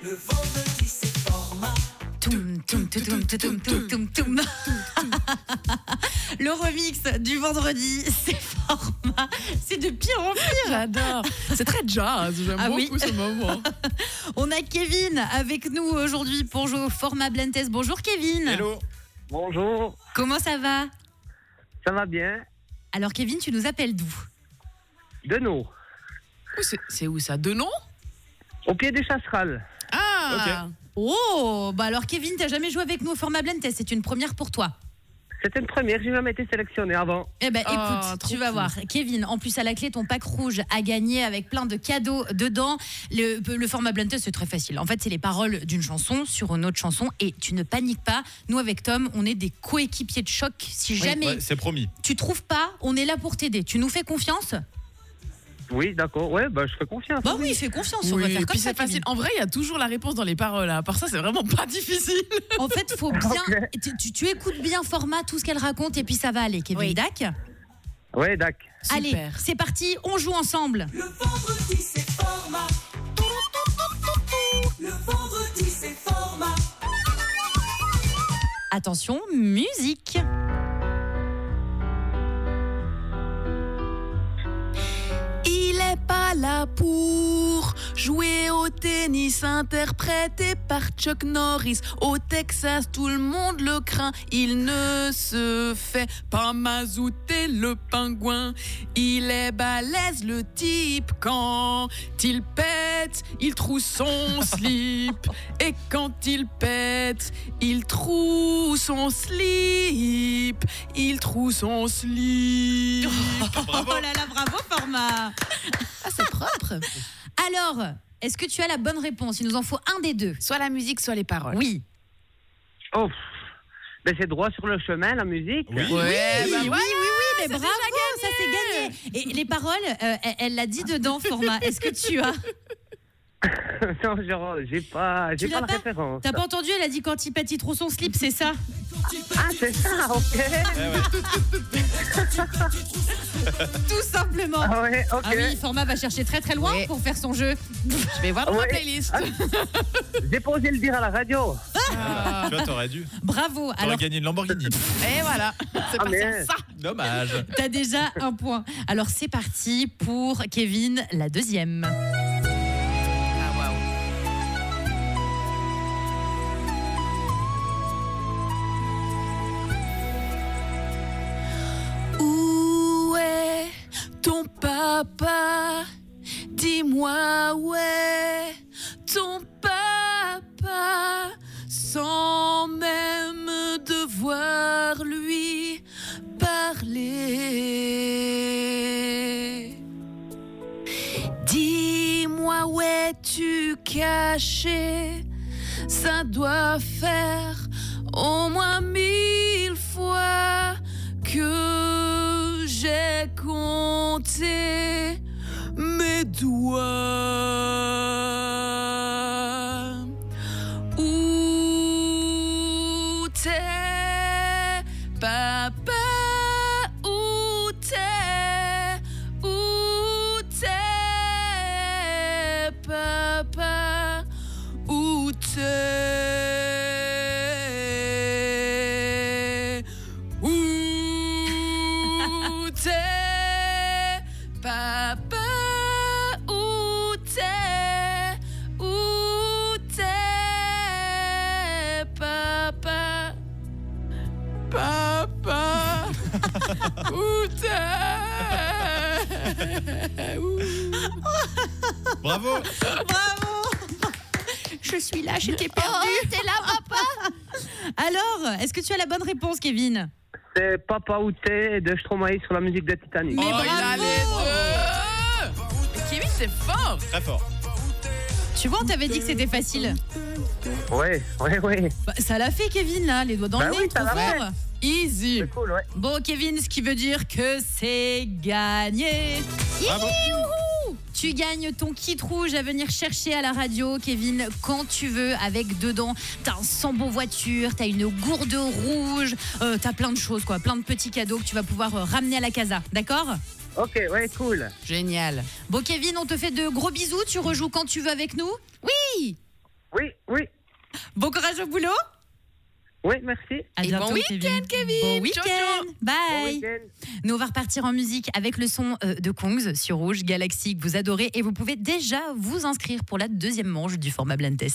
Toum, toum, toum, toum, toum, toum, toum, toum. Le remix du vendredi, c'est Format. C'est de pire en pire. J'adore. C'est très jazz. J'aime beaucoup ce moment. On a Kevin avec nous aujourd'hui pour jouer au Format Blind Test. Bonjour Kevin. Hello. Bonjour. Comment ça va? Ça va bien? Alors Kevin, tu nous appelles d'où? De nous. C'est où ça? Denon? Au pied des chasserales. Ah. Ok. Oh, bah alors Kevin, t'as jamais joué avec nous au Format Blind Test, c'est une première pour toi. C'était une première, j'ai jamais été sélectionné avant. Eh ben écoute, trop tu vas cool. voir. Kevin, en plus à la clé, ton pack rouge à gagner avec plein de cadeaux dedans. Le Format Blind Test, c'est très facile. En fait, c'est les paroles d'une chanson sur une autre chanson et tu ne paniques pas. Nous, avec Tom, on est des coéquipiers de choc. Si jamais Ouais, c'est promis. tu trouves pas, on est là pour t'aider. Tu nous fais confiance? Oui, d'accord. Ouais, bah, je fais confiance. Bah oui, fais confiance. On va Oui, faire et comme puis ça, c'est facile. Kevin. En vrai, il y a toujours la réponse dans les paroles. À part ça, c'est vraiment pas difficile. En fait, faut bien. Ok. Tu écoutes bien Format, tout ce qu'elle raconte, et puis ça va aller, Kevin. Oui. Dac. Ouais, d'accord. Allez, Super. c'est parti, on joue ensemble. Le vendredi c'est Format. Le vendredi c'est Format. Attention, musique. Il est pas là pour jouer au tennis, interprété par Chuck Norris. Au Texas, tout le monde le craint. Il ne se fait pas mazouter, le pingouin. Il est balèze, le type. Quand il pète, il trousse son slip. Et quand il pète, il trousse son slip. Il trousse son slip. Bravo. Oh là là, bravo Format. Ah, c'est propre. Alors, est-ce que tu as la bonne réponse? Il nous en faut un des deux. Soit la musique, soit les paroles. Oui. Oh, ben, c'est droit sur le chemin, la musique. Oui. Ouais, bah oui, ouais. mais bravo, ça c'est gagné. Et les paroles, elle l'a dit dedans, Format. Est-ce que tu as? Non, genre, j'ai pas Tu l'as la pas référence. T'as pas entendu? Elle a dit quand il pète, il trouve son slip, c'est ça? Ah, c'est ça, ok. Tout simplement. Ah ouais, ok. Ah oui, Format va chercher très très loin Ouais. pour faire son jeu. Je vais voir dans ma Ouais. playlist. J'ai pas osé le dire à la radio. Tu vois, t'aurais dû. Bravo. T'aurais Alors, gagné une Lamborghini. Et voilà. C'est parti mais- à ça. Dommage. t'as déjà un point. Alors, c'est parti pour Kevin, la deuxième. Ah, waouh. Où est ton papa? Dis-moi où est ton papa? Sans même devoir lui parler. Dis-moi où es-tu caché? Ça doit faire au moins 1000 fois que j'ai compté mes doigts. Où t'es, papa? Où t'es? Où t'es, papa? Où t'es? Où t'es, papa? Où t'es? Où t'es, papa? Papa? Où t'es? Où? Bravo. Bravo. Je suis là, je t'ai perdu. T'es là, papa. Alors, est-ce que tu as la bonne réponse, Kevin? C'est Papa Outé de Stromae sur la musique de Titanic. Mais Oh, il a bravo. les deux. Kevin, c'est fort. Très fort. Tu vois, on t'avait dit que c'était facile. Ouais. Bah, ça l'a fait, Kevin, là, les doigts dans Bah le nez, oui, ça trop l'a fort. Easy. C'est cool, ouais. Bon, Kevin, ce qui veut dire que c'est gagné. Bravo. Youhou. Tu gagnes ton kit rouge à venir chercher à la radio, Kevin, quand tu veux, avec dedans, t'as un sambo voiture, t'as une gourde rouge, t'as plein de choses, quoi, plein de petits cadeaux que tu vas pouvoir ramener à la casa, d'accord? Ok, ouais, cool. Génial. Bon, Kevin, on te fait de gros bisous, tu rejoues quand tu veux avec nous? Oui. Oui, Bon courage au boulot. Oui, merci. À Et bientôt, bon week-end, Kevin. Bon Ciao, week-end. ciao. Bon Bye. week-end. Nous, on va repartir en musique avec le son de Kongs sur Rouge, Galaxy, que vous adorez. Et vous pouvez déjà vous inscrire pour la deuxième manche du format Blind Test.